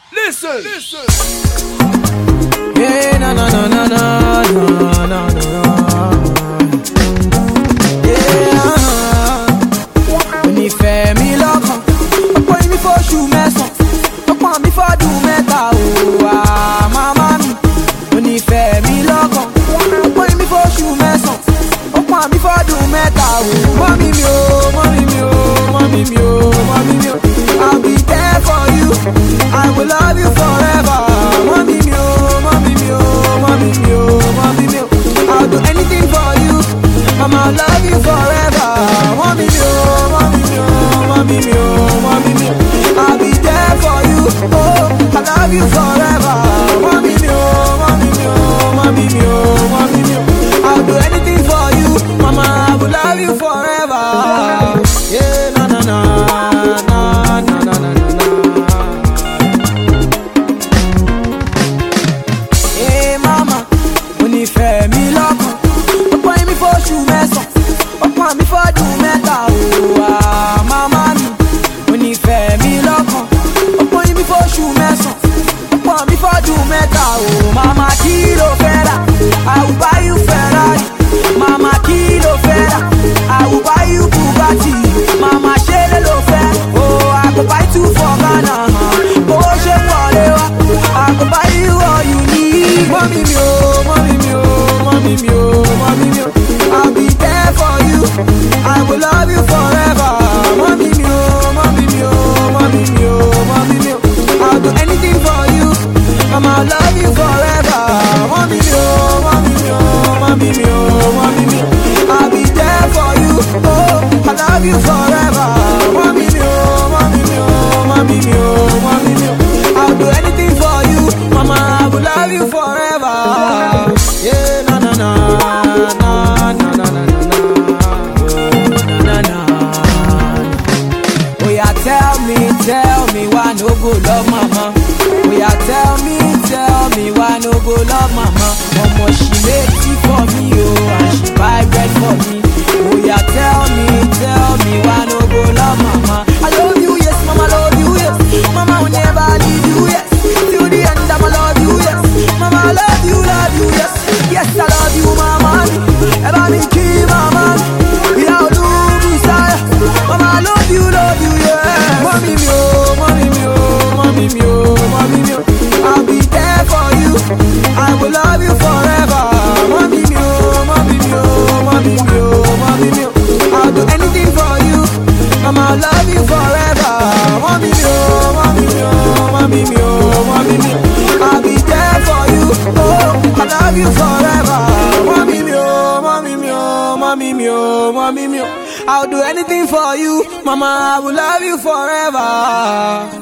Listen. Yeah, na na na na na na na na. Yeah, onífẹ́ mi lọ́kàn, ọ̀pọ̀ mi fọ́ṣù mẹ́sàn-án, ọ̀pọ̀ mi fọ́dún mẹ́ta o. Màmá mi, onífẹ́ mi lọ́kàn, ọ̀pọ̀ mi fọ́ṣù mẹ́sàn-án, ọ̀pọ̀ mi fọ́dún mẹ́ta o. Mọ́mí mi o, mọ́mí mi o, mọ́mí mi o, mọ́mí mi o. I'll be there for you, I will love you forever. Mọ́mí mi o, mọ́mí mi o, mọ́mí mi o, mọ́mí mi o. I'll do anything for you, Mama, I'll love you forever. Mọ́mí mi o, mọ́mí mi o, mọ́mí mi o, mọ́mí mi o. I'll be there for you, oh, I love you forever. Mọ́mí mi o, mọ́mí mi o, mọ́mí mi o, mọ́mí mi o. I'll do anything for you, Mama, I will love you forever. Yeah, na na na na na na na na. Hey mama, onífẹ́ mi lọ́kàn, ọ̀pọ̀ mi fọ́ṣù mẹ́sàn-án, ọ̀pọ̀ mi fọ́dún mẹ́ta o. Mama mi, onífẹ́ mi lọ́kàn, ọ̀pọ̀ mi fọ́ṣù mẹ́sàn-án, ọ̀pọ̀ mi fọ́dún mẹ́ta o. Mama kí ló fẹ́ rà? I will buy you Ferrari. Mama kí ló fẹ́ rà? I will buy you Bugatti. Mama ṣe lè ló fẹ́? Oh, I go buy two for Ghana. Owó ṣe wọlé wá, I go buy you all you need. Mọ́mí mi o, mọ́mí mi o, mọ́mí mi o, mọ́mí mi o. I'll be there for you, I will love you forever. Mọ́mí mi o, mọ́mí mi o, mọ́mí mi o, mọ́mí mi o. I'll do anything for you, Mama, I'll love you forever. Mọ́mí mi o, mọ́mí mi o, mọ́mí mi o, mọ́mí mi o. I'll be there for you, oh, I love you forever. Mọ́mí mi o, mọ́mí mi o, mọ́mí mi o, mọ́mí mi o. I'll do anything for you, Mama, I will love you forever. Yeah, na na na na na na na na na na. Oh yeah, tell me why no go love mama. Oh yeah, tell me why no go love mama. Mama, she make tea for me, oh, and she buy bread for me. Oh yeah, tell me why no go love mama. I love you, yes, mama, love you, yes. Mama will never leave you, yes. Till the end, I'ma love you, yes. Mama, I love you, yes. Yes, I love you, mama. Ever me key, mama. Without you, desire. Mama, I love you, yeah. Mommy me, oh, mommy me, oh, mommy me, oh, mommy me, oh. I'll be there for you, I will love you forever. Mommy me, oh, mommy me, oh, mommy me, oh, mommy me, oh. I'll do anything for you, Mama, I'll love you forever. Mommy me, oh, mommy me, oh, mommy me, oh, mommy me, oh. I'll be there for you, oh, I love you forever. Mommy me, oh, mommy me, oh, mommy me, oh, mommy me, oh. I'll do anything for you, Mama, I will love you forever.